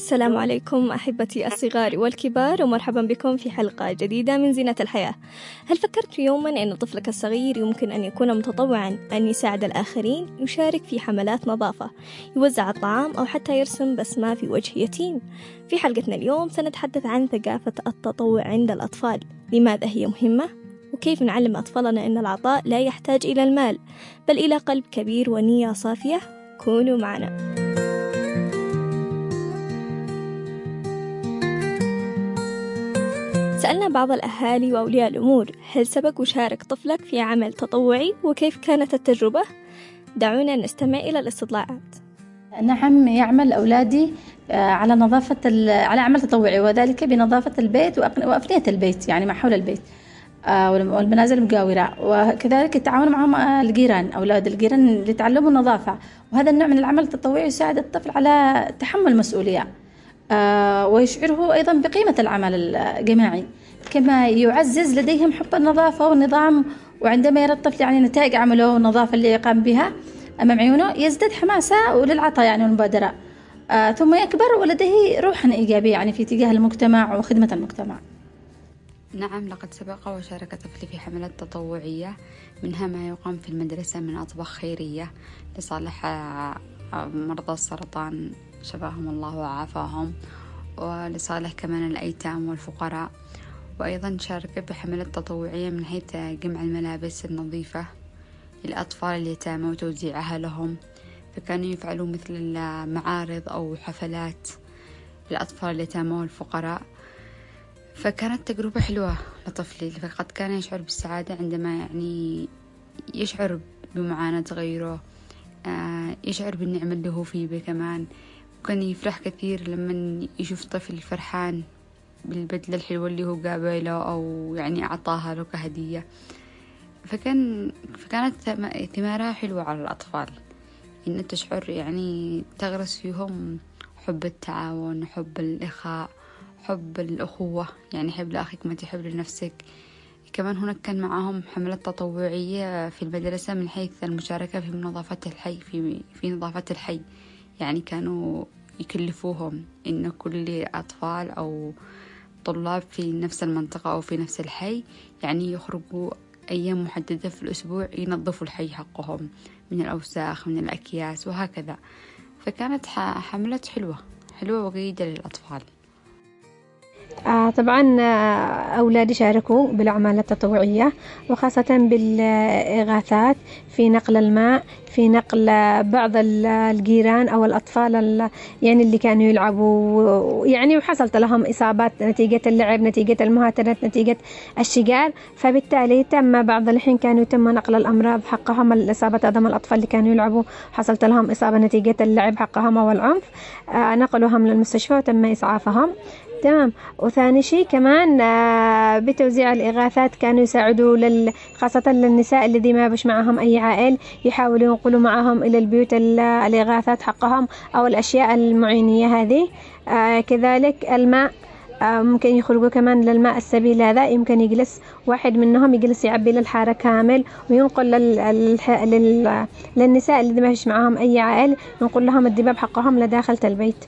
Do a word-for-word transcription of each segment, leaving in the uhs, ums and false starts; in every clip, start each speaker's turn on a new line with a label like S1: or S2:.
S1: السلام عليكم أحبتي الصغار والكبار، ومرحبا بكم في حلقة جديدة من زينة الحياة. هل فكرت يوما أن طفلك الصغير يمكن أن يكون متطوعا أن يساعد الآخرين، يشارك في حملات نظافة، يوزع الطعام، أو حتى يرسم بسمة في وجه يتيم؟ في حلقتنا اليوم سنتحدث عن ثقافة التطوع عند الأطفال، لماذا هي مهمة؟ وكيف نعلم أطفالنا أن العطاء لا يحتاج إلى المال بل إلى قلب كبير ونية صافية. كونوا معنا. سألنا بعض الأهالي وأولياء الأمور هل سبق وشارك طفلك في عمل تطوعي، وكيف كانت التجربة؟ دعونا نستمع إلى الاستطلاعات.
S2: نعم، يعمل أولادي على نظافة على عمل تطوعي، وذلك بنظافة البيت وأفنية البيت، يعني ما حول البيت والمنازل المجاورة، وكذلك التعاون معهم الجيران، أولاد الجيران اللي تعلموا النظافة. وهذا النوع من العمل التطوعي يساعد الطفل على تحمل مسؤولية، ويشعره أيضا بقيمة العمل الجماعي، كما يعزز لديهم حب النظافة والنظام. وعندما يرى الطفل يعني نتائج عمله والنظافة اللي يقام بها أمام عيونه يزداد حماسة وللعطاء يعني والمبادرة، آه ثم يكبر ولديه روحا إيجابية يعني في اتجاه المجتمع وخدمة المجتمع.
S3: نعم، لقد سبق وشارك طفلي في حملات تطوعية، منها ما يقام في المدرسة من أطباق خيرية لصالح مرضى السرطان شفاهم الله وعافاهم، ولصالح كمان الأيتام والفقراء. وأيضا شارك بحملات تطوعية من حيث جمع الملابس النظيفة للأطفال اليتامى وتوزيعها لهم، فكانوا يفعلوا مثل المعارض أو حفلات للأطفال اليتامى والفقراء. فكانت تجربة حلوة لطفلي، فقد كان يشعر بالسعادة عندما يعني يشعر بمعاناة غيره، يشعر بالنعمة اللي هو فيه كمان. وكان يفرح كثير لما يشوف طفل فرحان بالبدلة الحلوة اللي هو قابله أو يعني أعطاها له كهدية. فكان فكانت ثمارها حلوة على الأطفال، إن تشعر يعني تغرس فيهم حب التعاون، حب الإخاء، حب الأخوة، يعني حب لأخيك ما تحب لنفسك. كمان هناك كان معهم حملات تطوعية في المدرسة من حيث المشاركة في نظافة الحي في في نظافة الحي، يعني كانوا يكلفوهم إن كل أطفال أو طلاب في نفس المنطقة أو في نفس الحي يعني يخرجوا أيام محددة في الأسبوع ينظفوا الحي حقهم من الأوساخ من الأكياس وهكذا. فكانت حملة حلوة حلوة وجيدة للأطفال.
S4: آه طبعا أولادي شاركوا بالأعمال التطوعية، وخاصة بالإغاثات في نقل الماء، في نقل بعض الجيران أو الأطفال يعني اللي كانوا يلعبوا يعني وحصلت لهم إصابات نتيجة اللعب، نتيجة المهاترات، نتيجة الشجار. فبالتالي تم بعض الحين كانوا يتم نقل الأمراض حقهم، الإصابة هذم الأطفال اللي كانوا يلعبوا حصلت لهم إصابة نتيجة اللعب حقهم والعنف، آه نقلوهم للمستشفى وتم إسعافهم. تمام. وثاني شيء كمان بتوزيع الإغاثات كانوا يساعدوا لل... خاصة للنساء الذي ما بش معهم أي عائل، يحاولوا ينقلوا معهم إلى البيوت الإغاثات حقهم أو الأشياء المعينية هذه. آه كذلك الماء، آه ممكن يخرجوا كمان للماء السبيل هذا، يمكن يجلس واحد منهم يجلس يعبي للحارة كامل وينقل لل... لل... للنساء الذي ما بش معهم أي عائل، ينقل لهم الدباب حقهم لداخل البيت.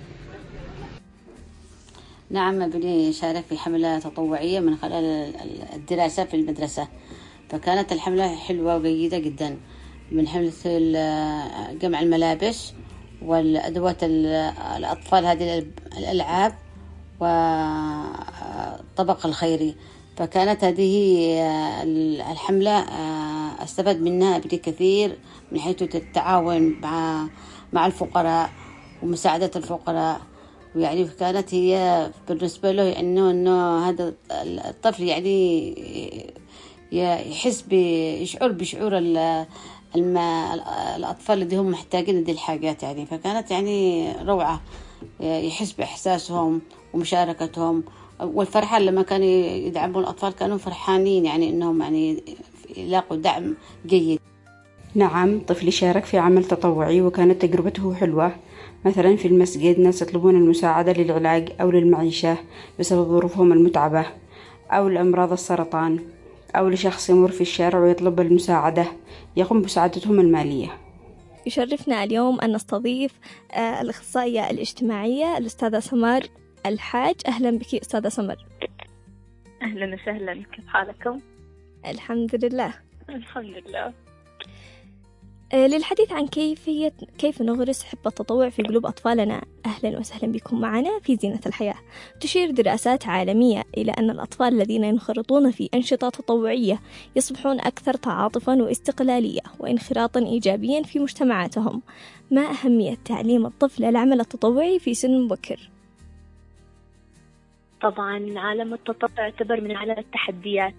S5: نعم، ابني شارك في حملة تطوعية من خلال الدراسة في المدرسة، فكانت الحملة حلوة وجيدة جدا، من حملة جمع الملابس والأدوات الأطفال هذه الألعاب والطبق الخيري. فكانت هذه الحملة استفاد منها ابني كثير من حيث التعاون مع مع الفقراء ومساعدة الفقراء. ويعني كانت هي بالنسبة له إنه إنه هذا الطفل يعني يحس بيشعر بشعور الما الأطفال اللي هم محتاجين هذه الحاجات يعني. فكانت يعني روعة، يحس بإحساسهم ومشاركتهم والفرحة لما كانوا يدعموا الأطفال، كانوا فرحانين يعني إنهم يعني يلاقوا دعم جيد.
S6: نعم، طفلي شارك في عمل تطوعي وكانت تجربته حلوة. مثلا في المسجد ناس يطلبون المساعدة للعلاج أو للمعيشة بسبب ظروفهم المتعبة، أو لأمراض السرطان، أو لشخص يمر في الشارع ويطلب المساعدة يقوم بمساعدتهم المالية.
S1: يشرفنا اليوم أن نستضيف الأخصائية الاجتماعية الأستاذة سمر الحاج. أهلا بك أستاذة سمر.
S7: أهلا وسهلا، كيف حالكم؟
S1: الحمد لله.
S7: الحمد لله.
S1: للحديث عن كيفية كيف نغرس حب التطوع في قلوب أطفالنا، أهلا وسهلا بكم معنا في زينة الحياة. تشير دراسات عالمية إلى أن الأطفال الذين ينخرطون في أنشطة تطوعية يصبحون أكثر تعاطفا واستقلالية وانخراطا إيجابيا في مجتمعاتهم. ما أهمية تعليم الطفل العمل التطوعي في سن مبكر؟
S7: طبعا عالم التطوع يعتبر من عالم التحديات.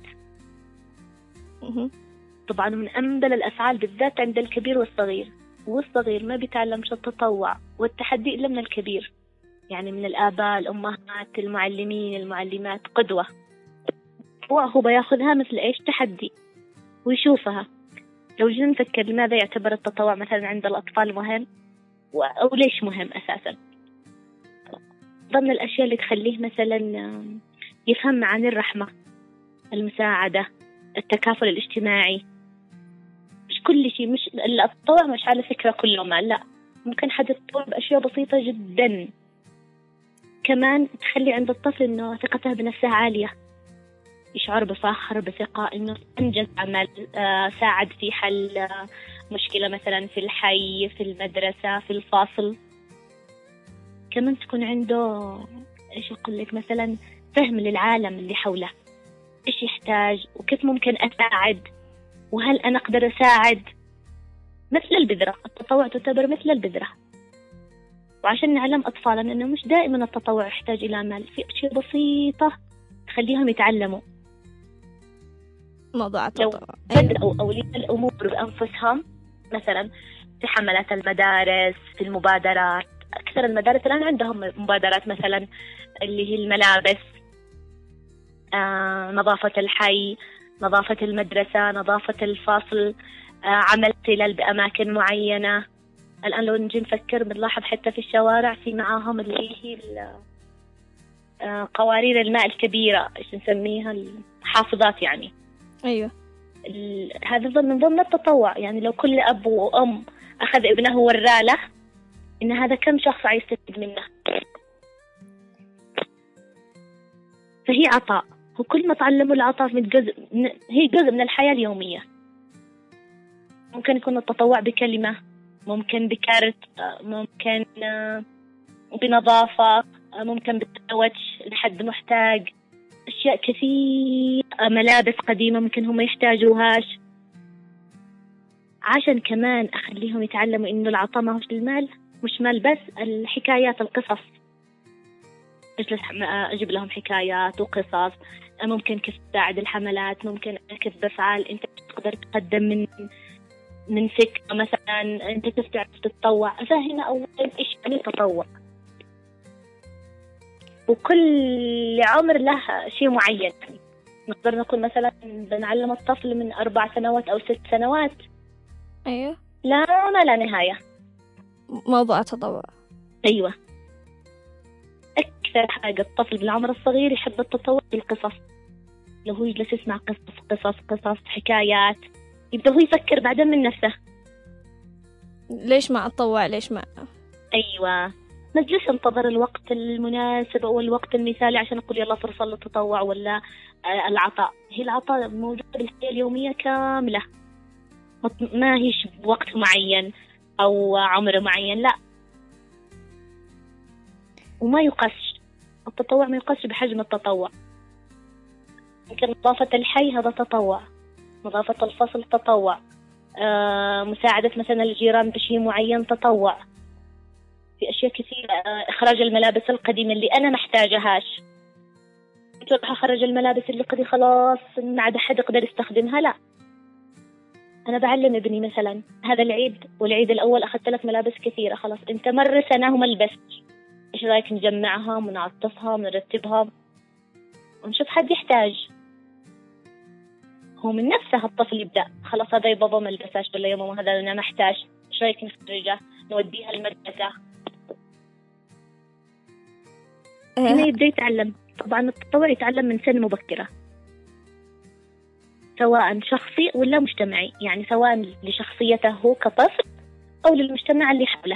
S7: طبعا من أنبل الأفعال بالذات عند الكبير والصغير، والصغير ما بيتعلمش التطوع والتحدي إلا من الكبير، يعني من الآباء، الأمهات، المعلمين، المعلمات، قدوة. وهو بياخذها مثل إيش؟ تحدي، ويشوفها. لو جينا نفكر لماذا يعتبر التطوع مثلا عند الأطفال مهم، أو ليش مهم أساسا؟ ضمن الأشياء اللي تخليه مثلا يفهم معاني الرحمة، المساعدة، التكافل الاجتماعي. مش كل شيء، مش التطوع مش على فكرة كله ما لا، ممكن حد يتطوع بأشياء بسيطة جدا. كمان تخلي عند الطفل إنه ثقته بنفسه عالية، يشعر بفخر، بثقة، إنه أنجز عمل، آه، ساعد في حل آه، مشكلة مثلا في الحي، في المدرسة، في الفصل. كمان تكون عنده إيش أقول لك مثلا فهم للعالم اللي حوله، إيش يحتاج وكيف ممكن أساعد، وهل أنا أقدر أساعد. مثل البذرة، التطوع تعتبر مثل البذرة. وعشان نعلم أطفالنا إنه مش دائما التطوع يحتاج إلى مال، في أشياء بسيطة تخليهم يتعلموا.
S1: موضوع التطوع
S7: بدأوا أولياء الأمور بأنفسهم، مثلا في حملات المدارس، في المبادرات. أكثر المدارس الآن عندهم مبادرات مثلا اللي هي الملابس، آه، نظافة الحي، نظافة المدرسة، نظافة الفصل، آه، عمل تلال بأماكن معينة. الآن لو نجي نفكر بنلاحظ حتى في الشوارع في معاهم اللي هي آه، قوارير الماء الكبيرة، إيش نسميها، الحافظات يعني.
S1: أيوة.
S7: هذا من ضمن التطوع. يعني لو كل أب وأم أخذ ابنه وراله إن هذا كم شخص عايستفيد منه، فهي عطاء. وكل ما تعلموا العطاء من جزء، هي جزء من الحياة اليومية. ممكن يكون التطوع بكلمة، ممكن بكارت، ممكن بنظافة، ممكن بالتوتش لحد محتاج. أشياء كثير، ملابس قديمة ممكن هم يحتاجوهاش. عشان كمان أخليهم يتعلموا إنه العطاء ما هوش المال، مش مال بس، الحكايات، القصص. أجلس أجيب لهم حكايات وقصص، ممكن كيف تساعد الحملات، ممكن كيف بفعل أنت تقدر تقدم من من فكرة مثلا، أنت كيف تعرف تتطوع. أفهمنا أولا إيش يعني التطوع، وكل عمر له شيء معين. نقدر نقول مثلا بنعلم الطفل من أربع سنوات أو ست سنوات.
S1: أيوة.
S7: لا ما لا نهاية
S1: موضوع التطوع.
S7: أيوة. أكثر حاجة الطفل بالعمر الصغير يحب التطوع بالقصص. لو هو يجلس يسمع قصص قصص قصص حكايات، يبدأ هو يفكر بعدين من نفسه،
S1: ليش ما أتطوع، ليش ما.
S7: أيوة. نجلس انتظر الوقت المناسب أو الوقت المثالي عشان أقول يلا فرصة للتطوع ولا العطاء. هي العطاء موجودة بالحياة اليومية كاملة، ما هيش بوقت معين أو عمر معين، لا. وما يقاس التطوع، ما يقاس بحجم التطوع. يمكن نظافة الحي هذا تطوع، نظافة الفصل تطوع، آه، مساعدة مثلا الجيران بشيء معين تطوع. في أشياء كثيرة، آه، إخراج الملابس القديمة اللي أنا محتاجهاش، تروح أخرج الملابس اللي قدي خلاص ما عاد أحد يقدر يستخدمها، لا. أنا بعلم ابني مثلا هذا العيد والعيد الأول أخذت لك ملابس كثيرة، خلاص أنت مر سنة وما لبست، إيش رأيك نجمعهم ونعطفهم ونرتبهم ونشوف حد يحتاج. هو من نفسه الطفل يبدأ، خلاص هذا يا بابا ما لبساش، ولا يا ماما هذا أنا محتاج، إيش رأيك نخرجه نوديها المدرسة. هنا يبدأ يتعلم. طبعا التطوع يتعلم من سن مبكرة، سواء شخصي ولا مجتمعي، يعني سواء لشخصيته هو كطفل أو للمجتمع اللي حوله.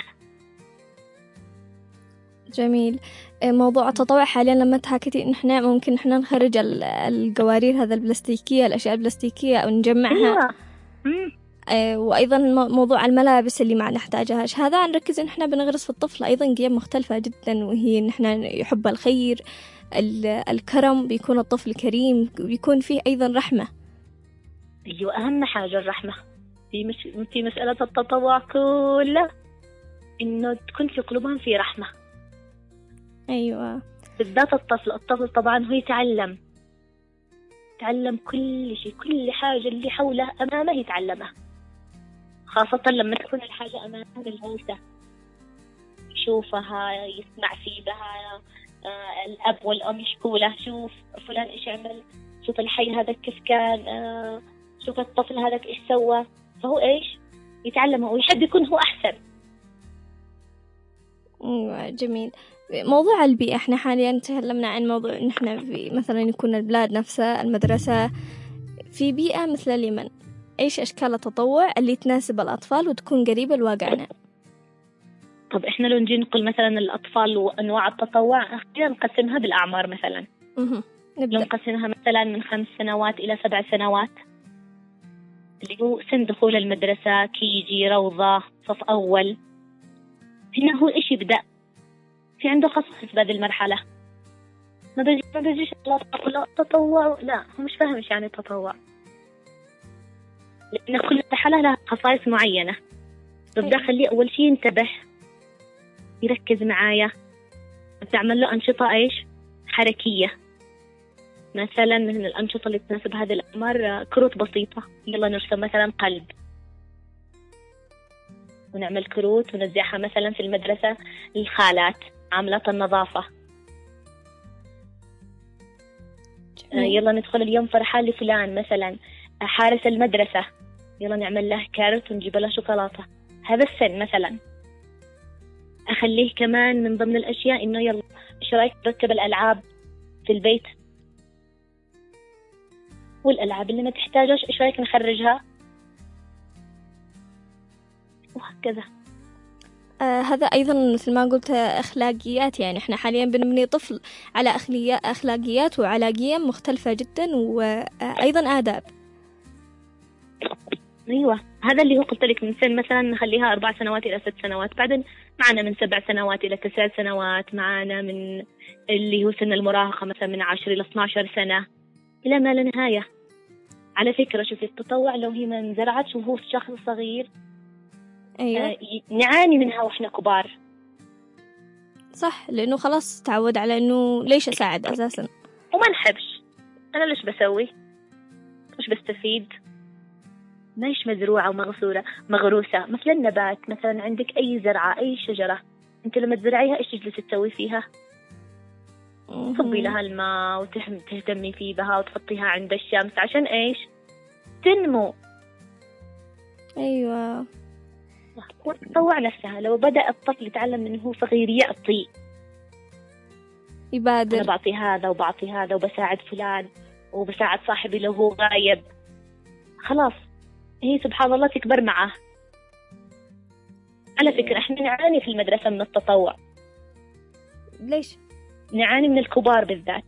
S1: جميل. موضوع التطوع حاليا لما تحكيتي إن إحنا ممكن إحنا نخرج القوارير هذا البلاستيكية، الأشياء البلاستيكية أو نجمعها.
S7: أيوة.
S1: وأيضا موضوع الملابس اللي ما نحتاجهاش، هذا نركز إن إحنا بنغرس في الطفل أيضا قيم مختلفة جدا، وهي إن إحنا يحب الخير، الكرم، بيكون الطفل كريم، بيكون فيه أيضا رحمة.
S7: أيوة، أهم حاجة الرحمة في مش في مسألة التطوع كله، إنه تكون في قلوبهم في رحمة.
S1: أيوة،
S7: بالذات الطفل الطفل طبعا هو يتعلم يتعلم كل شيء، كل حاجة اللي حوله أمامه يتعلمها، خاصة لما تكون الحاجة أمامه ملموسة، يشوفها، يسمع فيها. آه الأب والأم يحكوا له شوف فلان إيش عمل، شوف الحي هذا كيف كان، آه شوف الطفل هذا إيش سوى، فهو إيش يتعلم ويحب يكون هو أحسن.
S1: أيوة، جميل. موضوع البيئة، احنا حاليا تكلمنا عن موضوع ان احنا في مثلا يكون البلاد نفسها، المدرسة، في بيئة مثل اليمن، ايش اشكال التطوع اللي تناسب الاطفال وتكون قريبة لواقعنا؟
S7: طب احنا لو نجي نقول مثلا الاطفال وانواع التطوع، خلينا نقسمها بالاعمار مثلا.
S1: اها، نبدأ.
S7: لو نقسمها مثلا من خمس سنوات الى سبع سنوات، اللي هو سن دخول المدرسة، كيجي، روضة، صف اول، هنا هو ايش يبدأ في عنده خصائص بهذه المرحلة. ما بيجي ما بيجيش لا تطوع، لا هو مش فاهم ايش يعني تطوع، لأن كل مرحلة لها خصائص معينة. ببدأ أخليه أول شيء ينتبه، يركز معايا، بتعمل له أنشطة ايش حركية. مثلا من الأنشطة اللي تناسب هذه الأعمار كروت بسيطة، يلا نرسم مثلا قلب ونعمل كروت ونوزعها مثلا في المدرسة للخالات عاملات النظافة. آه يلا ندخل اليوم فرحان لفلان مثلا حارس المدرسة، يلا نعمل له كارت ونجيب له شوكولاتة. هذا السن مثلا. أخليه كمان من ضمن الأشياء إنه يلا إيش رأيك تركب الألعاب في البيت، والألعاب اللي ما تحتاجش إيش رأيك نخرجها، وهكذا.
S1: آه هذا أيضا مثل ما قلت أخلاقيات، يعني إحنا حاليا بنبني طفل على أخلاقيات وعلى قيم مختلفة جدا، وأيضا آداب.
S7: أيوة، هذا اللي هو قلت لك من سن مثلا نخليها أربع سنوات إلى ست سنوات، بعدين معنا من سبع سنوات إلى تسع سنوات، معنا من اللي هو سن المراهقة مثلا من عشر إلى اثنا عشر سنة إلى ما لا نهاية. على فكرة شوفي التطوع لو هي ما انزرعتش وهو شخص صغير،
S1: أيوة.
S7: آه نعاني منها وإحنا كبار.
S1: صح، لأنه خلاص تعود على إنه ليش أساعد أساسا،
S7: وما نحبش، أنا ليش بسوي، مش بستفيد، ماش مزروعة ومغسولة مغروسة. مثل النبات، مثلا عندك أي زرعة، أي شجرة، أنت لما تزرعيها إيش تجلسي تسوي فيها؟ تصبي لها الماء وتهتمي فيه بها وتحطيها عند الشمس عشان إيش؟ تنمو.
S1: أيوة.
S7: والتطوع نفسها لو بدأ الطفل يتعلم من هو صغير، يعطي،
S1: يبادر،
S7: أنا بعطي هذا وبعطي هذا وبساعد فلان وبساعد صاحبي لو هو غايب، خلاص هي سبحان الله تكبر معه. على فكرة احنا نعاني في المدرسة من التطوع.
S1: ليش؟
S7: نعاني من الكبار بالذات،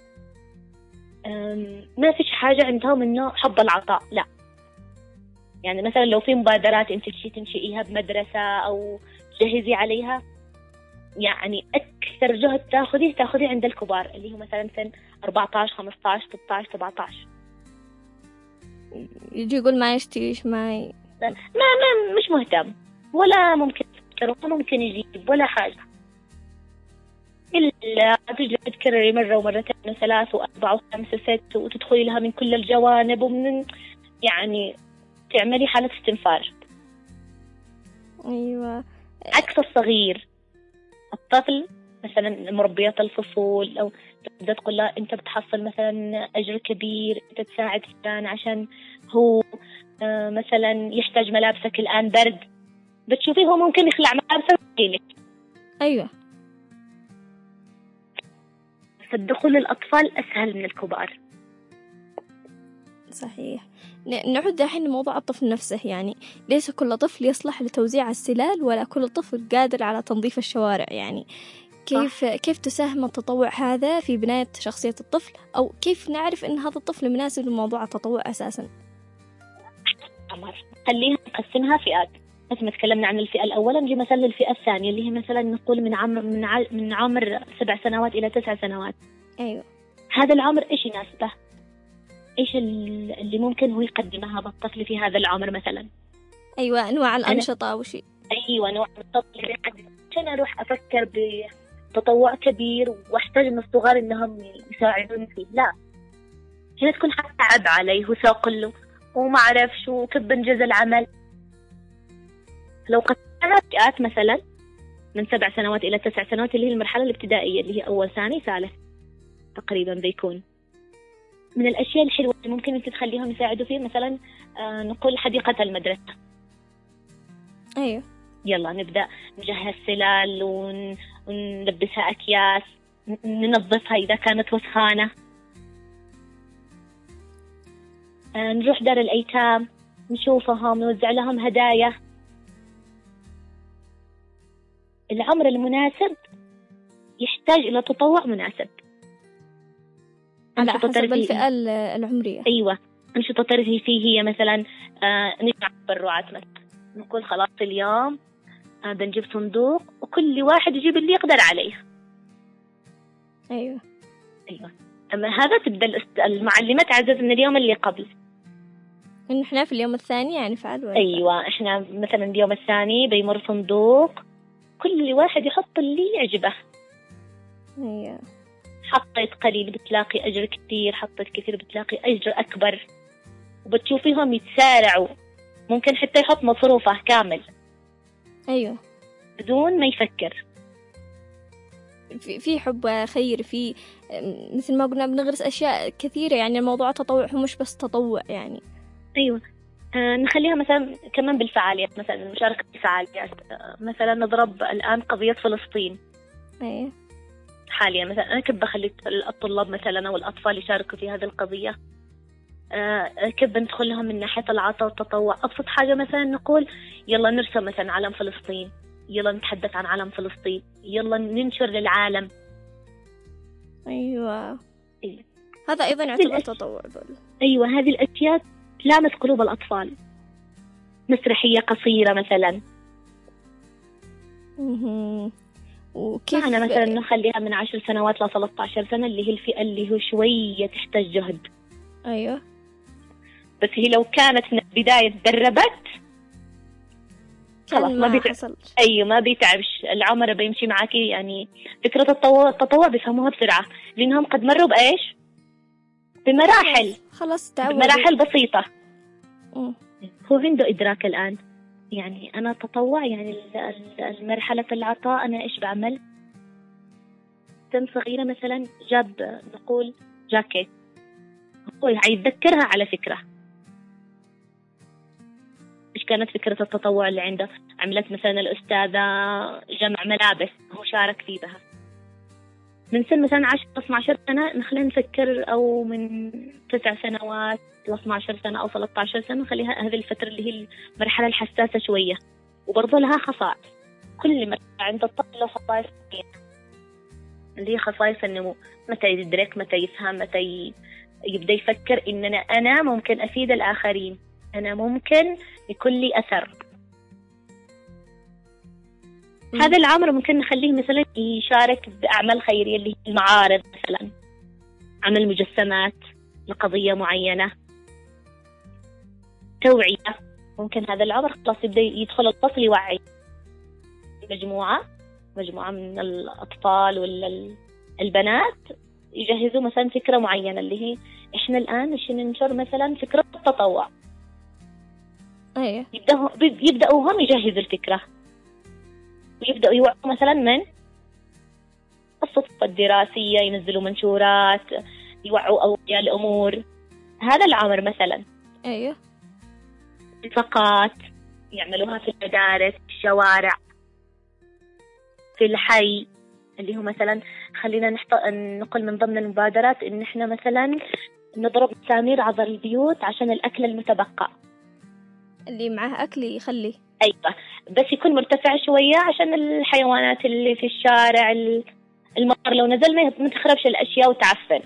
S7: ما فيش حاجة عندهم انه حب العطاء، لا. يعني مثلا لو في مبادرات انت تشي تنشئيها بمدرسة او تجهزي عليها، يعني اكثر جهد تاخذيه تاخذيه عند الكبار اللي هو مثلا سن أربعة عشر خمسة عشر ستة عشر سبعة عشر.
S1: يجي يقول ما يشتيش ما ي...
S7: ما ما مش مهتم، ولا ممكن ولا ممكن يجيب ولا حاجة، إلا تجي تكرري مرة ومرتين وثلاث وأربعة وخمسة وست وتدخلي لها من كل الجوانب، ومن يعني تعملي حالة استنفار.
S1: أيوة.
S7: عكس الصغير، الطفل مثلا مربيات الفصول أو تبدأ تقول له أنت بتحصل مثلا أجر كبير، أنت تساعد فلان عشان هو آه مثلا يحتاج ملابسك الآن برد، بتشوفيه هو ممكن يخلع ملابسه ويجيلك.
S1: أيوة.
S7: فالدخول للأطفال أسهل من الكبار.
S1: صحيح. نعود الحين لموضوع الطفل نفسه، يعني ليس كل طفل يصلح لتوزيع السلال، ولا كل طفل قادر على تنظيف الشوارع. يعني كيف صح. كيف تساهم التطوع هذا في بناية شخصية الطفل، أو كيف نعرف إن هذا الطفل مناسب لموضوع التطوع أساسا؟
S7: عمر خلينا نقسمها فئات. مثل ما تكلمنا عن الفئة الأولى، نجي مثلا للفئة الثانية اللي هي مثلا نقول من عمر من, ع... من عمر سبع سنوات إلى تسع سنوات.
S1: أيوة.
S7: هذا العمر إيش يناسبه؟ إيش اللي ممكن هو يقدمه هذا الطفل في هذا العمر مثلا؟
S1: أيوة، أنواع الأنشطة أو شيء.
S7: أيوة، نوع الطفل اللي يقدم. عشان أروح أفكر بتطوع كبير وأحتاج من الصغار إنهم يساعدوني فيه، لا. هنا تكون حتى عب عليه وثاقل له وما عرفش وكيف بنجز العمل. لو قسمنا فئات مثلا من سبع سنوات إلى تسع سنوات اللي هي المرحلة الابتدائية اللي هي أول ثاني ثالث تقريبا بيكون، من الأشياء الحلوة اللي ممكن أنت تخليهم يساعدوا فيه مثلا آه نقول حديقة المدرسة.
S1: أيوة.
S7: يلا نبدأ نجهز سلال ون... ونلبسها أكياس، ننظفها إذا كانت وسخانة. آه نروح دار الأيتام نشوفهم، نوزع لهم هدايا. العمر المناسب يحتاج إلى تطوع مناسب
S1: على حسب الفئة العمرية.
S7: أيوة. أنشطة ترفيهية هي مثلا آه نجمع تبرعات مثلا، نقول خلاص اليوم آه بنجيب صندوق وكل واحد يجيب اللي يقدر عليه.
S1: أيوة.
S7: أيوة. أما هذا تبدأ المعلمة تعزز من اليوم اللي قبل،
S1: إن إحنا في اليوم الثاني يعني فعل.
S7: أيوة، إحنا مثلا اليوم الثاني بيمر صندوق، كل واحد يحط اللي يعجبه.
S1: أيوة.
S7: حطيت قليل بتلاقي أجر كثير، حطيت كثير بتلاقي أجر أكبر، وبتشوفيهم يتسارعوا، ممكن حتى يحط مصروفه كامل.
S1: أيوة.
S7: بدون ما يفكر.
S1: في في حب خير، في مثل ما قلنا بنغرس أشياء كثيرة. يعني الموضوع التطوع هو مش بس تطوع يعني.
S7: أيوة. آه نخليها مثلا كمان بالفعاليات، مثلا المشاركة بالفعاليات. آه مثلا نضرب الآن قضية فلسطين.
S1: أيوة.
S7: حاليا مثلا أنا كيف بخلي الطلاب مثلا أو الأطفال يشاركوا في هذه القضية. آه كيف بندخل لهم من ناحية العطاء والتطوع. أبسط حاجة مثلا نقول يلا نرسم مثلا علم فلسطين، يلا نتحدث عن علم فلسطين، يلا ننشر للعالم.
S1: أيوة.
S7: أيوة.
S1: هذا أيضا يعتبر تطوع بل.
S7: أيوة، هذه الأشياء تلامس قلوب الأطفال. مسرحية قصيرة مثلا.
S1: وكيف
S7: معنا مثلا نخليها من عشر سنوات ل ثلاثة عشر سنة اللي هي الفئة اللي هو شوية تحتاج جهد.
S1: أيوة.
S7: بس هي لو كانت من البداية تدربت خلاص ما بيتعب. أيوة، ما بيتعبش، العمر بيمشي معاكي. يعني فكرة التطوع التطوع بيفهموها بسرعة لأنهم قد مروا بإيش؟ بمراحل.
S1: خلاص تعود.
S7: بمراحل بسيطة.
S1: م.
S7: هو عنده إدراك الآن. يعني أنا تطوع، يعني المرحلة العطاء أنا إيش بعمل؟ سن صغيرة مثلا جاب نقول جاكيت، هو هيتذكرها على فكرة إيش كانت فكرة التطوع اللي عنده. عملت مثلا الأستاذة جمع ملابس، هو شارك فيه بها. من سن مثلا عشر اثنا عشر سنة نخلينا نفكر، أو من تسع سنوات ل اثنا عشر سنة أو ثلاثة عشر سنة، خليها هذه الفترة اللي هي المرحلة الحساسة شوية، وبرضه لها خصائص. كل مرحلة عند الطفل له خصائص اللي هي خصائص النمو، متى يدرك، متى يفهم، متى ي... يبدأ يفكر إن أنا أنا ممكن أفيد الآخرين، أنا ممكن يكون لي أثر. م. هذا العمر ممكن نخليه مثلا يشارك بأعمال خيرية اللي هي المعارض مثلا، عمل مجسمات لقضية معينة، توعية. ممكن هذا العمر خلاص يبدأ يدخل الفصل يوعي مجموعة مجموعة من الأطفال ولا البنات، يجهزوا مثلا فكرة معينة اللي هي إحنا الآن عشان ننشر مثلا فكرة التطوع.
S1: أيه.
S7: يبدأوا يبدأوا هم يجهزوا الفكرة، ويبدأوا يوعوا مثلا من الصفة الدراسية، ينزلوا منشورات، يوعوا أولياء الأمور. هذا العمر مثلا.
S1: أيه.
S7: اتفاقات يعملوها في المدارس، في الشوارع، في الحي، اللي هو مثلا خلينا نحط... نقول من ضمن المبادرات إن إحنا مثلا نضرب مسامير عبر البيوت عشان الأكل المتبقى.
S1: اللي معاه أكل يخليه.
S7: أيوة، بس يكون مرتفع شوية عشان الحيوانات اللي في الشارع، المطر لو نزل ما تخربش الأشياء وتعفن.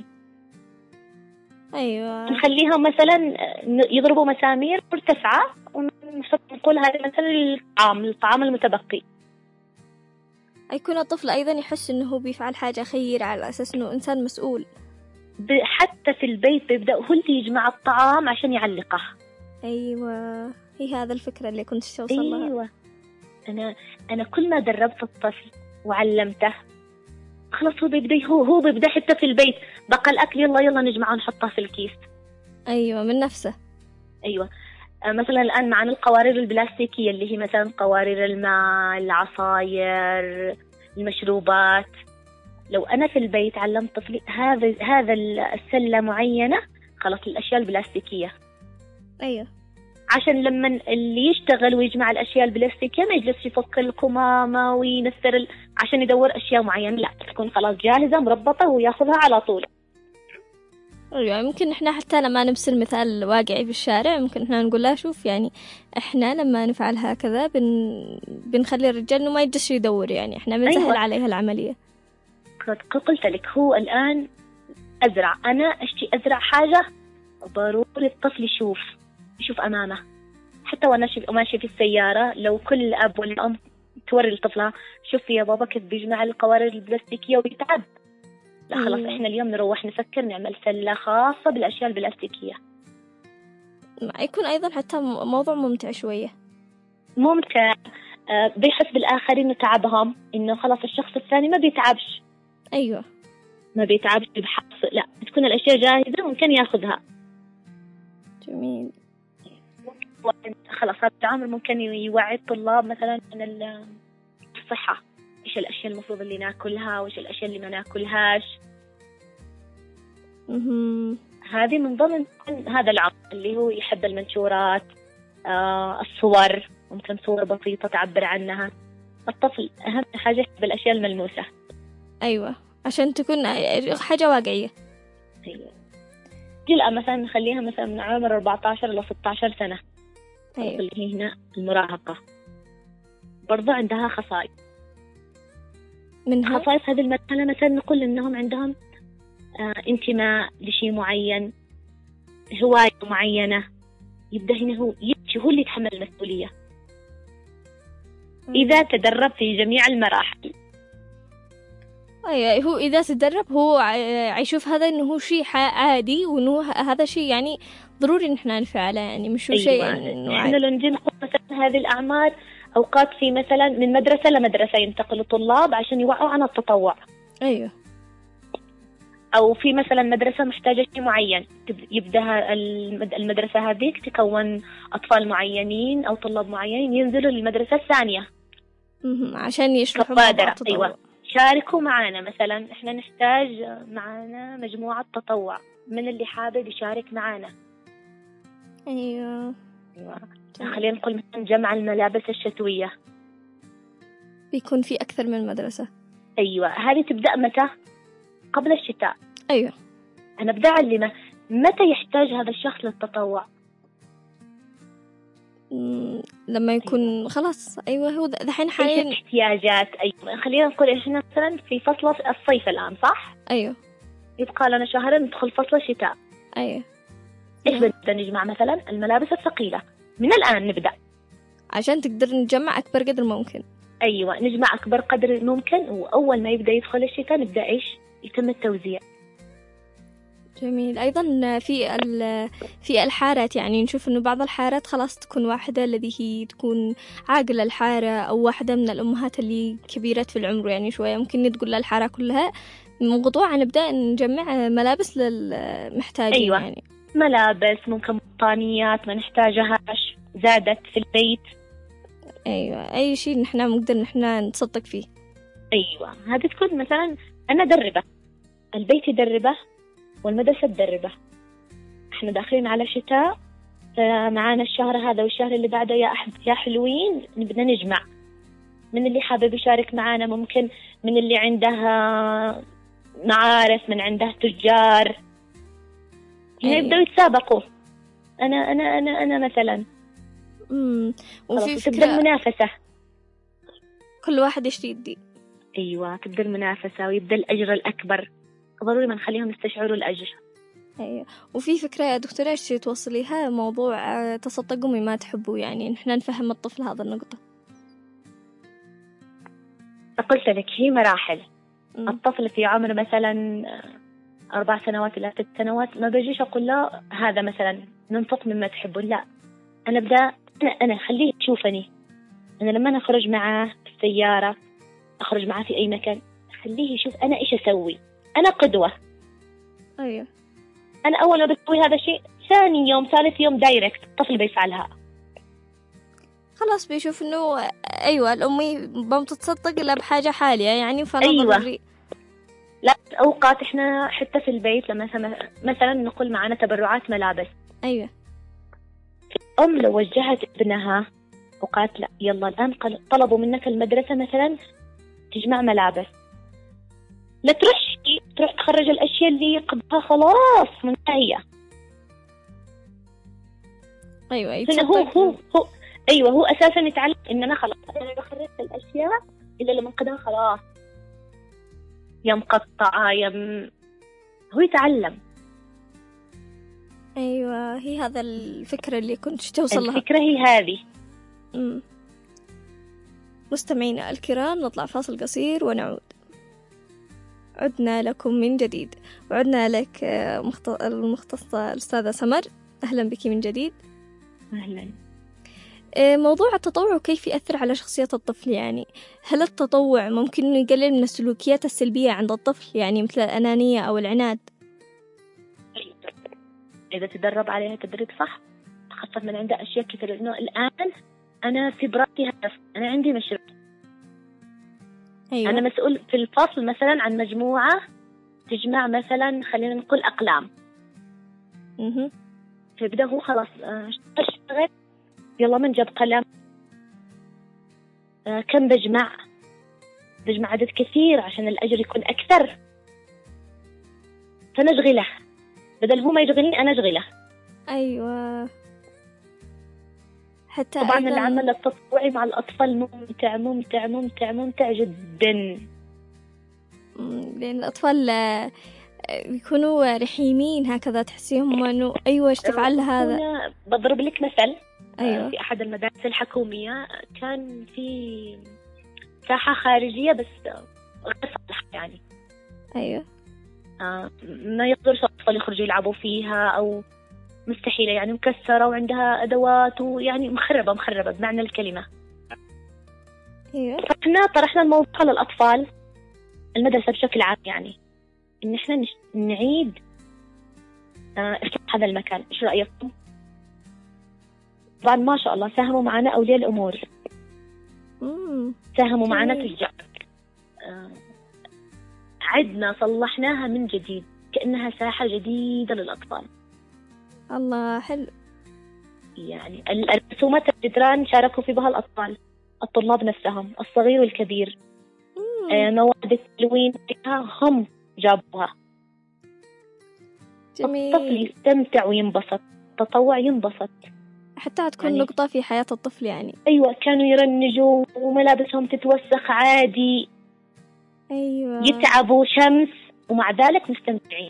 S1: أيوة.
S7: نخليها مثلا يضربوا مسامير مرتفعة ونحط نقول هذا مثلا الطعام الطعام المتبقي.
S1: يكون الطفل أيضا يحس إنه هو بيفعل حاجة خير على أساس إنه إنسان مسؤول.
S7: حتى في البيت بيبدأ هو اللي يجمع الطعام عشان يعلقه.
S1: أيوة، هي هذا الفكرة اللي كنت توصل لها.
S7: أيوة. أنا أنا كل ما دربت الطفل وعلمته خلاص هو بيبدأ هو هو بيبدأ حتى في البيت بقى الأكل يلا يلا نجمعه ونحطه في الكيس.
S1: أيوة، من نفسه.
S7: أيوة. مثلا الآن معنا القوارير البلاستيكية اللي هي مثلا قوارير الماء، العصاير، المشروبات. لو أنا في البيت علمت طفلي هذا هذا السلة معينة، خلاص الأشياء البلاستيكية.
S1: أيوة.
S7: عشان لما اللي يشتغل ويجمع الأشياء البلاستيكية ما يجلس يفك القمامة وينثر ال... عشان يدور أشياء معينة، لا تكون خلاص جاهزة مربطة وياخذها على طول.
S1: أيوة، ممكن إحنا حتى لما نمثل مثال واقعي بالشارع ممكن إحنا نقول لا شوف يعني إحنا لما نفعل هكذا بن... بنخلي الرجال إنه ما يجلس يدور، يعني إحنا بنسهل أيوة. عليها العملية.
S7: قلت لك هو الآن أزرع، أنا أشتي أزرع حاجة ضروري الطفل يشوف يشوف أمامه. حتى وأنا ماشي في السيارة لو كل أب والأم توري لطفلها شوف يا بابا كيف بيجمع القوارير البلاستيكية ويتعب، لا خلاص إحنا اليوم نروح نفكر نعمل سلة خاصة بالأشياء البلاستيكية.
S1: يكون أيضا حتى موضوع ممتع شوية.
S7: ممتع، آه بيحس بالآخرين تعبهم، إنه خلاص الشخص الثاني ما بيتعبش.
S1: أيوة،
S7: ما بيتعبش بحص، لا تكون الأشياء جاهزة وممكن ياخذها.
S1: جميل.
S7: خلاص هذا التعامل ممكن يوعي الطلاب مثلا عن الصحة، إيش الأشياء المفروض اللي ناكلها وإيش الأشياء اللي ما ناكلهاش.
S1: مهم.
S7: هذه من ضمن هذا العمل اللي هو يحب المنشورات، آه الصور، ممكن صور بسيطة تعبر عنها. الطفل أهم حاجة يحب الأشياء الملموسة.
S1: أيوة، عشان تكون حاجة واقعية.
S7: أيوة. جلأ مثلا نخليها مثلا من عمر أربعة عشر إلى ستة عشر سنة.
S1: أيوة.
S7: اللي هي هنا المراهقة برضو عندها خصائص.
S1: منها
S7: خصائص هذه المرحلة مثلا نقول إنهم عندهم آه انتماء لشيء معين، هواية معينة. يبدأ هنا هو يبكي، هو اللي يتحمل المسؤولية. إذا تدرب في جميع المراحل.
S1: أيوة، هو إذا تدرب هو يشوف هذا إنه هو شيء عادي، وإنه هذا شيء يعني ضروري نحن نفعله، يعني مش
S7: أيوة.
S1: شيء إنه
S7: إحنا لو نجي نقول مثلا هذه الأعمار أوقات في مثلا من مدرسة لمدرسة ينتقلوا طلاب عشان يوعوا عن التطوع.
S1: أيوة.
S7: أو في مثلا مدرسة محتاجة شيء معين، يبدأ المدرسة هذه تكون أطفال معينين أو طلاب معينين ينزلوا للمدرسة الثانية
S1: عشان يشرحوا
S7: موضوع التطوع. أيوة. شاركوا معنا، مثلا إحنا نحتاج معنا مجموعة تطوع، من اللي حابب يشارك معنا.
S1: أيوة.
S7: أيوة. خلينا نقول مثلا جمع الملابس الشتوية
S1: بيكون في أكثر من مدرسة.
S7: أيوة. هذه تبدأ متى؟ قبل الشتاء.
S1: أيوة.
S7: أنا بدأ أعلمه متى يحتاج هذا الشخص للتطوع.
S1: لما يكون أيوة. خلاص. أيوة، هو دحين حاليا
S7: احتياجات. أيوة. خلينا نقول إحنا مثلا في فصل الصيف الآن، صح؟
S1: أيوة.
S7: يبقى لنا شهرين ندخل فصل الشتاء.
S1: أيوة.
S7: إيش بدنا نجمع مثلا الملابس الثقيلة من الآن نبدأ
S1: عشان تقدر نجمع أكبر قدر ممكن.
S7: أيوة، نجمع أكبر قدر ممكن، وأول ما يبدأ يدخل الشتاء نبدأ إيش يتم التوزيع.
S1: جميل. أيضا في في الحارات، يعني نشوف إنه بعض الحارات خلاص تكون واحدة الذي هي تكون عاقلة الحارة، أو واحدة من الأمهات اللي كبيرات في العمر يعني شوية، ممكن تقول للحارة كلها من قطوع نبدأ نجمع ملابس للمحتاجين.
S7: أيوة.
S1: يعني
S7: ملابس، ممكن بطانيات ما نحتاجهاش زادت في البيت.
S1: أيوة، أي شيء نحنا نقدر نحنا نتصدق فيه.
S7: أيوة. هذه تكون مثلا أنا دربه، البيت يدربه والمدرسة تدربه. احنا داخلين على شتاء، معانا الشهر هذا والشهر اللي بعده يا أحب يا حلوين، نبدأ نجمع من اللي حابب يشارك معانا، ممكن من اللي عنده معارف، من عنده تجار. هنا
S1: أيوة.
S7: يبدأوا يتسابقوا، أنا أنا أنا أنا مثلا.
S1: امم وفي
S7: تبدأ
S1: فكرة
S7: المنافسة،
S1: كل واحد يشتي يدي.
S7: أيوة تبدأ المنافسة ويبدأ الأجر الأكبر، ضروري ما نخليهم يستشعروا الأجر.
S1: أيوة. وفي فكرة يا دكتورة إيش توصليها موضوع آه، تصدقوا ما تحبوا، يعني نحن نفهم الطفل هذا النقطة.
S7: قلت لك هي مراحل.
S1: مم.
S7: الطفل في عمر مثلا أربع سنوات إلى ست سنوات ما بجيش أقول له هذا مثلا ننفق مما تحبه، لا، أنا بدأ أنا أنا خليه يشوفني. أنا لما نخرج معه في السيارة، أخرج معه في أي مكان، خليه يشوف أنا إيش أسوي، أنا قدوة.
S1: أيوة.
S7: أنا أول ما بسوي هذا الشيء، ثاني يوم ثالث يوم دايركت الطفل بيفعلها.
S1: خلاص بيشوف إنه أيوة الأمي ما بتتصدق إلا بحاجة حالية، يعني فأنا
S7: أيوة.
S1: ضروري.
S7: لا، أوقات إحنا حتى في البيت لما مثلا نقول معنا تبرعات ملابس.
S1: أيوة.
S7: أم لو وجهت ابنها وقالت لا يلا الآن طلبوا منك المدرسة مثلا تجمع ملابس، لا تروح تروح تخرج الأشياء اللي قبلها خلاص منتهية.
S1: أيوة.
S7: هو هو هو أيوة هو أساسا يتعلم إن أنا خلاص أنا بخرج الأشياء إلا لما قدها خلاص يم قطعة يم، هو يتعلم.
S1: أيوة هي هذا الفكرة اللي كنت توصل لها.
S7: الفكرة هي هذه.
S1: مم. مستمعينا الكرام نطلع فاصل قصير ونعود. عدنا لكم من جديد، وعدنا لك المختصة الأستاذة سمر، أهلا بك من جديد.
S7: أهلا.
S1: موضوع التطوع وكيف يأثر على شخصية الطفل، يعني هل التطوع ممكن أنه يقلل من السلوكيات السلبية عند الطفل، يعني مثل الأنانية أو العناد؟
S7: إذا تدرب عليها تدريب صح تخفف من عنده أشياء كثيرة. إنه الآن أنا في براسي هدف، أنا عندي مشروع.
S1: أيوة.
S7: أنا مسؤول في الفصل مثلا عن مجموعة تجمع مثلا خلينا نقول أقلام.
S1: مه.
S7: فبدأ هو خلاص اشتغل، يلا من جاب قلم، آه كم بجمع بجمع عدد كثير عشان الأجر يكون أكثر، فنشغله بدل هو ما يشغلني أنا أشغله.
S1: أيوة. حتى
S7: طبعا
S1: أيضاً
S7: العمل التطوعي مع الأطفال ممتع ممتع ممتع ممتع جدا،
S1: لأن الأطفال يكونوا رحيمين هكذا، تحسيهم أنه أيوة إيش تفعل هذا.
S7: بضرب لك مثل.
S1: أيوة.
S7: في أحد المدارس الحكومية كان في ساحة خارجية بس غير صالحة يعني.
S1: أيوة.
S7: آه ما يقدرش الأطفال يخرجوا يلعبوا فيها أو مستحيلة، يعني مكسرة وعندها أدوات ويعني مخربة مخربة بمعنى الكلمة.
S1: أيوة.
S7: فإحنا طرحنا الموضوع للأطفال المدرسة بشكل عام، يعني إن إحنا نش... نعيد آه إصلاح هذا المكان. إيش رأيكم؟ طبعا ما شاء الله ساهموا معنا أولياء الأمور.
S1: مم.
S7: ساهموا معنا في الجهد. آه عدنا صلحناها من جديد كأنها ساحة جديدة للأطفال.
S1: الله حلو.
S7: يعني الرسومات الجدران شاركوا في بها الأطفال، الطلاب نفسهم الصغير والكبير. آه مواد التلوين هم جابوها.
S1: جميل.
S7: الطفل يستمتع وينبسط، تطوع ينبسط،
S1: حتى تكون
S7: يعني
S1: نقطة في حياة الطفل يعني.
S7: أيوة كانوا يرنجوا وملابسهم تتوسخ عادي.
S1: أيوة.
S7: يتعبوا شمس ومع ذلك مستمتعين.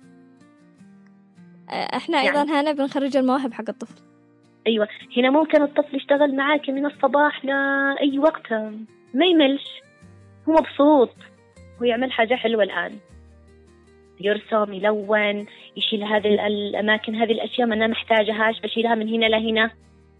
S1: احنا ايضا يعني هنا بنخرج المواهب حق الطفل.
S7: ايوه هنا ممكن الطفل يشتغل معاك من الصباح لاي وقت ما يملش، هو مبسوط ويعمل حاجه حلوه. الان يرسم يلون يشيل هذه الاماكن، هذه الاشياء ما انا محتاجهاش بشيلها من هنا لهنا.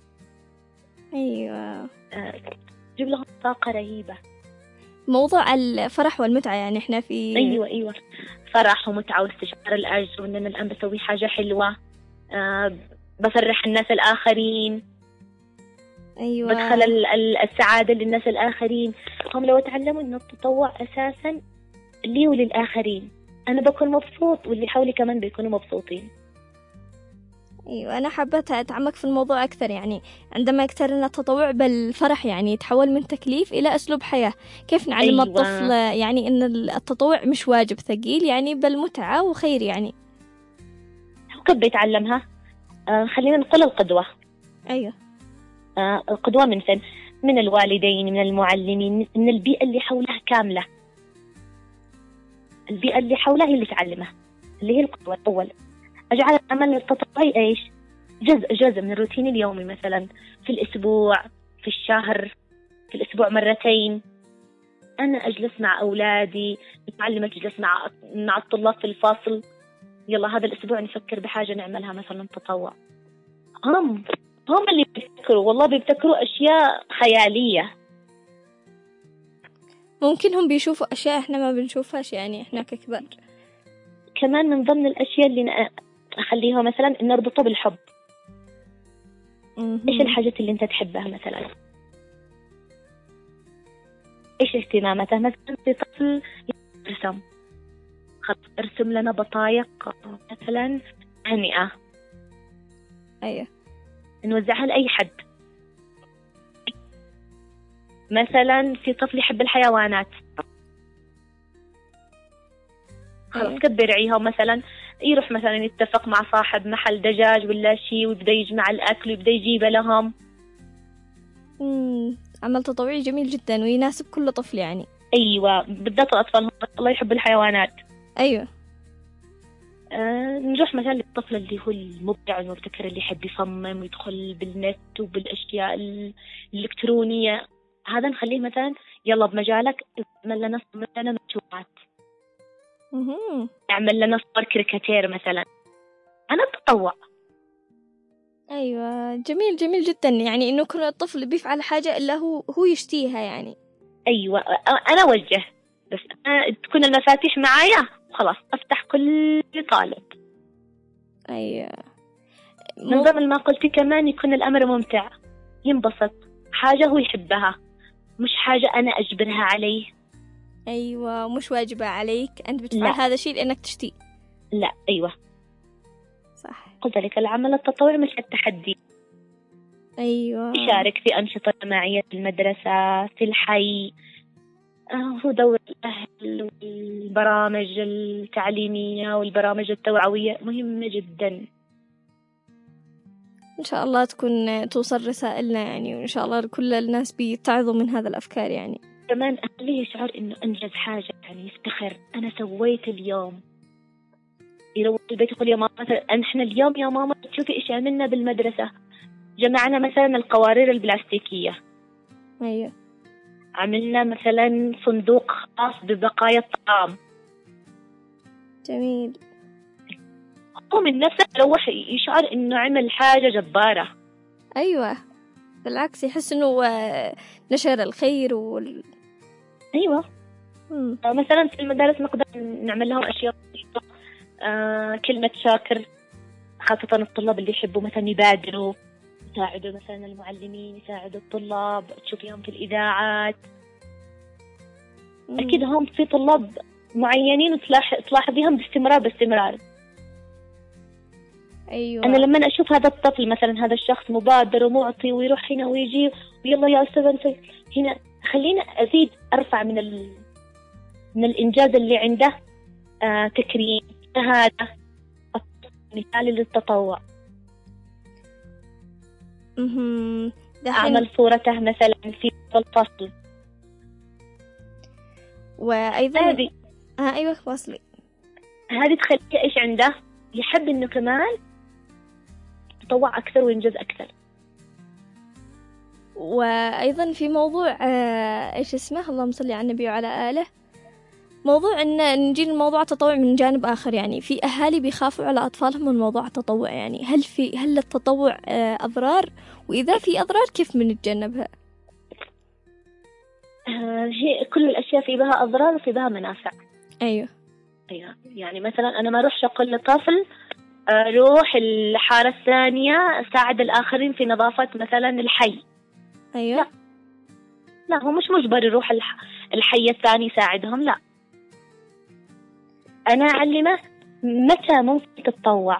S1: ايوه
S7: جيب لهم طاقه رهيبه.
S1: موضوع الفرح والمتعه يعني احنا في
S7: ايوه ايوه فرح ومتعة واستشعار الأجر، وإن أنا الآن بسوي حاجة حلوة. أه بفرح الناس الآخرين.
S1: أيوة.
S7: بدخل السعادة للناس الآخرين. هم لو تعلموا إن التطوع أساسا لي وللآخرين، أنا بكون مبسوط واللي حولي كمان بيكونوا مبسوطين.
S1: أيوة أنا حبيت أتعمق في الموضوع أكثر، يعني عندما يقترن التطوع بالفرح يعني يتحول من تكليف إلى أسلوب حياة. كيف نعلم أيوة. الطفل يعني إن التطوع مش واجب ثقيل، يعني بل متعة وخير يعني.
S7: كيف بيتعلمها؟ آه خلينا نقول القدوة.
S1: أيوة.
S7: آه القدوة من فين؟ من الوالدين، من المعلمين، من البيئة اللي حولها كاملة. البيئة اللي حولها هي اللي تعلمها، اللي هي القدوة الأول. أجعل العمل التطوعي إيش؟ جزء جزء من الروتين اليومي، مثلا في الأسبوع، في الشهر، في الأسبوع مرتين. أنا أجلس مع أولادي، المعلمة تجلس مع مع الطلاب في الفصل، يلا هذا الأسبوع نفكر بحاجة نعملها مثلا تطوع. هم هم اللي بيفكروا، والله بيبتكروا أشياء خيالية.
S1: ممكن هم بيشوفوا أشياء إحنا ما بنشوفهاش يعني إحنا ككبار.
S7: كمان من ضمن الأشياء اللي أخليها مثلا إن نربطه بالحب. إيش الحاجات اللي أنت تحبها مثلا؟ إيش اهتماماته؟ مثلا في طفل يرسم، خلاص ارسم لنا بطايق مثلا هنيئة.
S1: أيوة.
S7: نوزعها لأي حد. مثلا في طفل يحب الحيوانات، خلاص
S1: أيوة.
S7: كبر يرعيها، مثلا يروح مثلا يتفق مع صاحب محل دجاج ولا شيء ويبدأ يجمع الأكل ويبدأ يجيبه لهم.
S1: مم. عمل تطوعي جميل جدا ويناسب كل طفل يعني.
S7: أيوة، بالذات الأطفال هم الله يحب الحيوانات.
S1: أيوة.
S7: آه نروح مثلا للطفل اللي هو المبدع المبتكر، اللي يحب يصمم ويدخل بالنت وبالأشياء الإلكترونية، هذا نخليه مثلا يلا بمجالك اعمل لنا صمم لنا مكتوبات، اعمل لنا صور كاريكاتير مثلا. أنا أتطوع.
S1: أيوة، جميل جميل جدا، يعني إنه كل الطفل بيفعل حاجة إلا هو هو يشتيها يعني.
S7: أيوة، أنا أوجه بس أنا تكون المفاتيح معايا خلاص أفتح كل طالب.
S1: أيوة.
S7: من ضمن ما قلتي كمان يكون الأمر ممتع، ينبسط، حاجة هو يحبها، مش حاجة أنا أجبرها عليه.
S1: أيوة، مش واجبة عليك، أنت بتفعل
S7: لا.
S1: هذا الشيء لأنك تشتي.
S7: لا. أيوة
S1: صح.
S7: قلت لك العمل التطوعي مثل التحدي.
S1: أيوة.
S7: يشارك في أنشطة جماعية في المدرسة، في الحي. هو دور الأهل والبرامج التعليمية والبرامج التوعوية مهمة جدا.
S1: إن شاء الله تكون توصل رسائلنا يعني، وإن شاء الله كل الناس بيتعظوا من هذا الأفكار يعني.
S7: كمان أهلي يشعر إنه أنجز حاجة، يعني يفتخر أنا سويت اليوم. يروح البيت يقول يا ماما مثلا إحنا اليوم يا ماما تشوفي إيش عملنا بالمدرسة، جمعنا مثلا القوارير البلاستيكية.
S1: أيوة.
S7: عملنا مثلا صندوق خاص ببقايا الطعام.
S1: جميل.
S7: هو من نفسه يروح يشعر إنه عمل حاجة جبارة.
S1: أيوة، بالعكس يحس إنه نشر الخير وال...
S7: أيوة.
S1: مم.
S7: مثلا في المدارس نقدر نعمل لهم أشياء بسيطة، آه كلمة شاكر، خاصة الطلاب اللي يحبوا مثلا يبادروا، يساعدوا مثلا المعلمين، يساعدوا الطلاب، تشوفيهم في الإذاعات.
S1: مم.
S7: أكيد هم في طلاب معينين وتلاح... تلاحظيهم باستمرار باستمرار.
S1: أيوة.
S7: أنا لما أشوف هذا الطفل مثلا، هذا الشخص مبادر ومعطي ويروح هنا ويجي ويلا يا أستاذ نسوي هنا، خلينا أزيد أرفع من ال... من الإنجاز اللي عنده، آه تكريم، شهادة، مثالي للتطوع.
S1: مهم.
S7: أعمل صورته مثلا في الفصل.
S1: وأيضا
S7: هذه
S1: آه أيوة واصلي،
S7: هذه تخليه إيش عنده، يحب إنه كمان يتطوع أكثر وينجز أكثر.
S1: وأيضا في موضوع آه إيش اسمه، اللهم صل على النبي وعلى آله، موضوع إن نجي الموضوع التطوع من جانب آخر. يعني في أهالي بيخافوا على أطفالهم من موضوع التطوع، يعني هل في هل التطوع آه أضرار؟ وإذا في أضرار كيف بنتجنبها؟
S7: آه هي كل الأشياء في بها أضرار وفي بها منافع.
S1: أيوة.
S7: أيوة. يعني مثلا أنا ما أروح أقول لطفل روح الحارة الثانية ساعد الآخرين في نظافة مثلا الحي.
S1: أيوة.
S7: لا, لا هو مش مجبر يروح الح... الحي الثاني يساعدهم. لا، أنا أعلمه متى ممكن تتطوع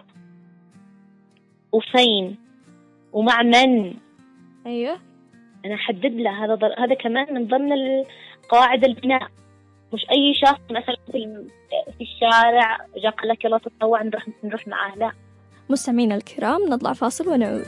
S7: وفين ومع من.
S1: أيوة.
S7: أنا أحدد له هذا ضر... هذا كمان من ضمن قواعد البناء. مش أي شخص مثلا في الشارع جاء قال لك يلا تتطوع نروح نروح معاه. لا،
S1: مستمعينا الكرام نطلع فاصل ونعود.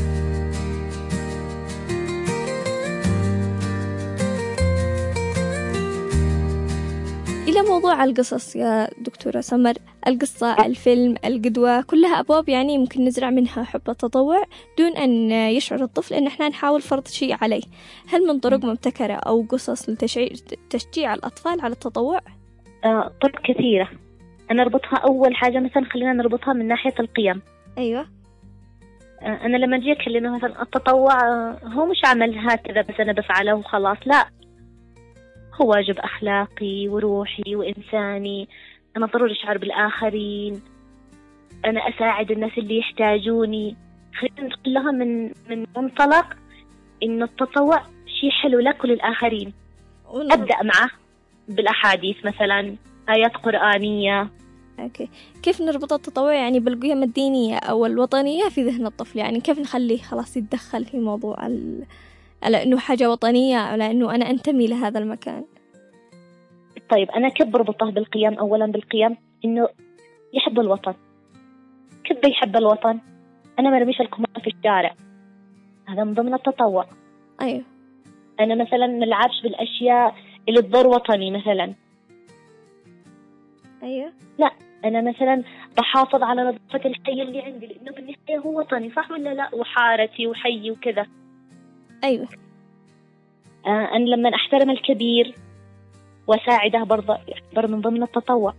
S1: إلى موضوع القصص يا دكتورة سمر، القصة، الفيلم، القدوة، كلها أبواب يعني ممكن نزرع منها حب التطوع دون أن يشعر الطفل أن احنا نحاول فرض شيء عليه. هل من طرق مبتكرة أو قصص لتشجيع الأطفال على التطوع؟
S7: آه، طرق كثيرة. أنا أربطها أول حاجة مثلا، خلينا نربطها من ناحية القيم.
S1: أيوة.
S7: آه، أنا لما أجي أكلمه مثلا التطوع آه، هو مش عمل هكذا بس أنا بفعله وخلاص، لا، هو واجب أخلاقي وروحي وإنساني. أنا ضروري أشعر بالآخرين، أنا أساعد الناس اللي يحتاجوني. خلينا نقول لها من من منطلق إنه التطوع شيء حلو لك وللآخرين. أبدأ معه بالأحاديث مثلا، آيات قرآنية.
S1: أوكي، كيف نربط التطوع يعني بالقيم الدينية أو الوطنية في ذهن الطفل؟ يعني كيف نخليه خلاص يتدخل في موضوع ال... على إنه حاجة وطنية، على إنه أنا أنتمي لهذا المكان؟
S7: طيب أنا كيف بربطه بالقيم؟ أولا بالقيم إنه يحب الوطن. كيف بيحب الوطن؟ أنا ما رميش القمامة في الشارع، هذا من ضمن التطوع.
S1: أيوه.
S7: أنا مثلا ما العبش بالأشياء اللي تضر وطني مثلا.
S1: أيوه.
S7: لا، أنا مثلا بحافظ على نظافة الحي اللي عندي، لأنه بالنهاية هو وطني، صح ولا لا؟ وحارتي وحي وكذا.
S1: أيوه.
S7: آه، أنا لما أحترم الكبير وساعده برضه يعتبر من ضمن التطوع.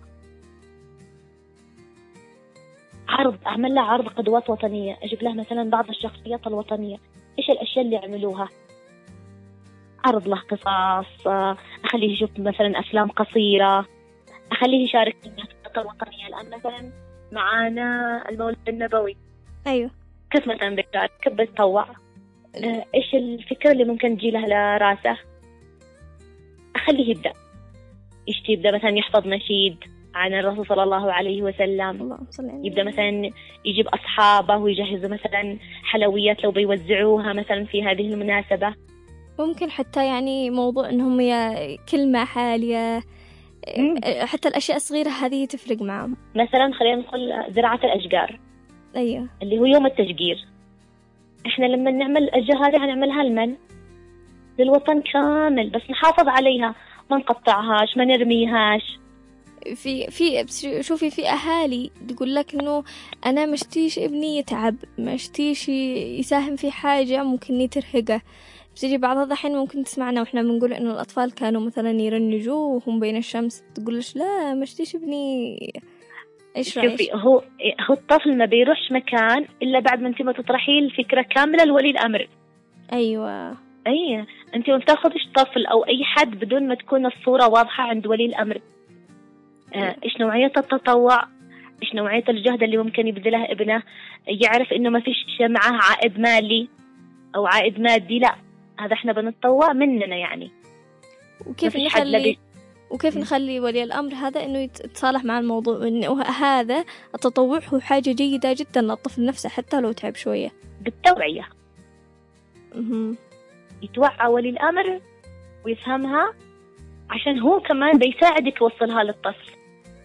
S7: عرض، أعمل له عرض قدوات وطنية، أجيب له مثلا بعض الشخصيات الوطنية، إيش الأشياء اللي يعملوها، عرض له قصص، أخليه يشوف مثلا أفلام قصيرة، أخليه يشارك في النشاطات الوطنية. الآن مثلا معانا المولد النبوي.
S1: أيوه.
S7: كيف مثلا بيشارك؟ كيف بيتطوع؟ آه، إيش الفكرة اللي ممكن تجي له لراسه؟ أخليه يبدأ يشتي، يبدأ مثلا يحفظ نشيد عن الرسول صلى الله عليه وسلم. يبدأ مثلا يجيب أصحابه ويجهزوا مثلا حلويات لو بيوزعوها مثلا في هذه المناسبة.
S1: ممكن حتى يعني موضوع إنهم يا كلمة حالية، حتى الأشياء الصغيرة هذه تفرق معهم.
S7: مثلا خلينا نقول زراعة الأشجار.
S1: أيوة.
S7: اللي هو يوم التشجير. إحنا لما نعمل الأشجار هذه هنعملها لمن؟ للوطن كامل، بس نحافظ عليها، ما نقطعهاش، ما نرميهاش.
S1: في في شوفي في أهالي تقول لك إنه أنا مشتيش ابني يتعب، مشتيش يساهم في حاجة ممكن ترهقه. بتجي بعض الحين ممكن تسمعنا وإحنا بنقول إنه الأطفال كانوا مثلا يرنجوا وهم بين الشمس، تقولش لا مشتيش ابني. إيش رأيك؟
S7: شوفي، هو هو الطفل ما بيروحش مكان إلا بعد ما أنت ما تطرحيه الفكرة كاملة لولي الأمر.
S1: أيوة.
S7: أي أنت ما بتاخذش طفل أو أي حد بدون ما تكون الصورة واضحة عند ولي الأمر. آه، إيش نوعية التطوع، إيش نوعية الجهد اللي ممكن يبذله ابنه، يعرف إنه ما فيش معه عائد مالي أو عائد مادي، لا، هذا إحنا بنتطوع مننا يعني.
S1: وكيف نخلي وكيف نخلي ولي الأمر هذا إنه يتصالح مع الموضوع، إنه هذا التطوع هو حاجة جيدة جدا للطفل نفسه حتى لو تعب شوية.
S7: بالتوعية.
S1: مهم.
S7: يتوعى ولي الأمر ويفهمها، عشان هو كمان بيساعدك يوصلها للطفل.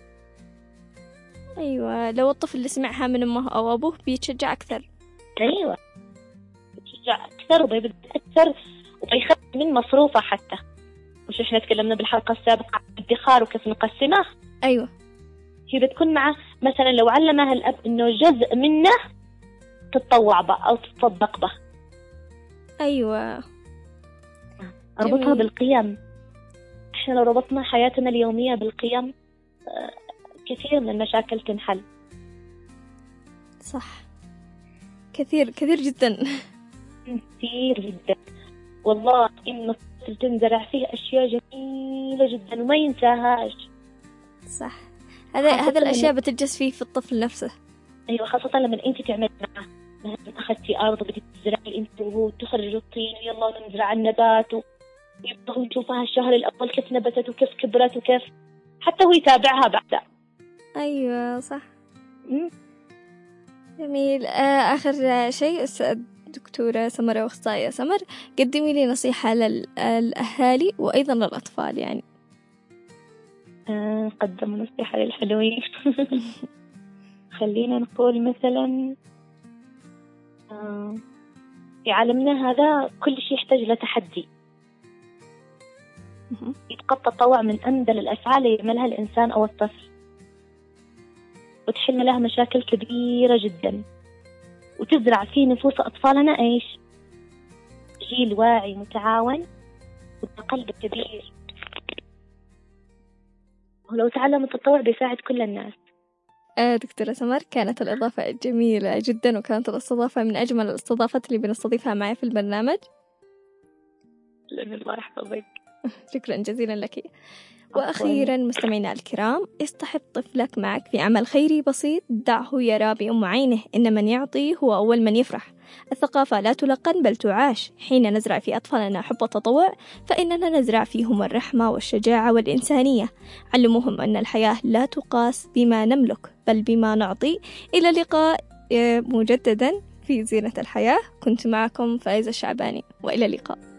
S1: أيوة، لو الطفل اللي سمعها من أمه أو أبوه بيتشجع أكثر.
S7: أيوة، بيتشجع أكثر وبيبدأ أكثر وبيخف من مصروفه حتى. مش إحنا تكلمنا بالحلقة السابقة عن الادخار وكيف نقسمه؟
S1: أيوة.
S7: هي بتكون معه مثلا لو علمها الأب إنه جزء منه تتطوع به أو تتصدق به.
S1: أيوة.
S7: أربطها
S1: جميل.
S7: بالقيم. إحنا لو ربطنا حياتنا اليومية بالقيم كثير من المشاكل تنحل.
S1: صح، كثير كثير جدا.
S7: كثير جدا والله، إنه تنزرع فيه أشياء جميلة جدا وما ينساهاش.
S1: صح، هذا هذا الأشياء بتجلس فيه في الطفل نفسه.
S7: أيوة، خاصة لما أنت تعمل معه، مثلا أخذتي أرض بدك تزرعي أنت وهو، تخرجوا الطين يلا نزرع النبات، ويبغوا يشوفها الشهر الأول كيف نبتت وكيف كبرت وكيف، حتى هو يتابعها بعدها.
S1: أيوة صح.
S7: م?
S1: جميل. آه آخر شيء دكتورة سمر وأخصائية سمر، قدمي لي نصيحة للأهالي وأيضا للأطفال يعني.
S7: آه قدم نصيحة للحلوين. خلينا نقول مثلا في عالمنا هذا كل شيء يحتاج لتحدي. يبقى التطوع من أمثل الأفعال اللي يعملها الإنسان أو الطفل، وتحل لها مشاكل كبيرة جدا، وتزرع في نفوس أطفالنا إيش؟ جيل واعي متعاون وتقلب كبير. ولو تعلم التطوع بيساعد كل الناس.
S1: آه دكتورة سمر، كانت الإضافة جميلة جدا، وكانت الاستضافة من أجمل الاستضافات اللي بنستضيفها معي في البرنامج.
S7: لأن الله يحفظك.
S1: شكرا جزيلا لك. وأخيرا مستمعينا الكرام، اصطحب طفلك معك في عمل خيري بسيط، دعه يرى بأم عينه إن من يعطي هو أول من يفرح. الثقافة لا تلقن بل تعاش. حين نزرع في أطفالنا حب التطوع فإننا نزرع فيهم الرحمة والشجاعة والإنسانية. علموهم أن الحياة لا تقاس بما نملك بل بما نعطي. إلى اللقاء مجددا في زينة الحياة. كنت معكم فايزة الشعباني، وإلى اللقاء.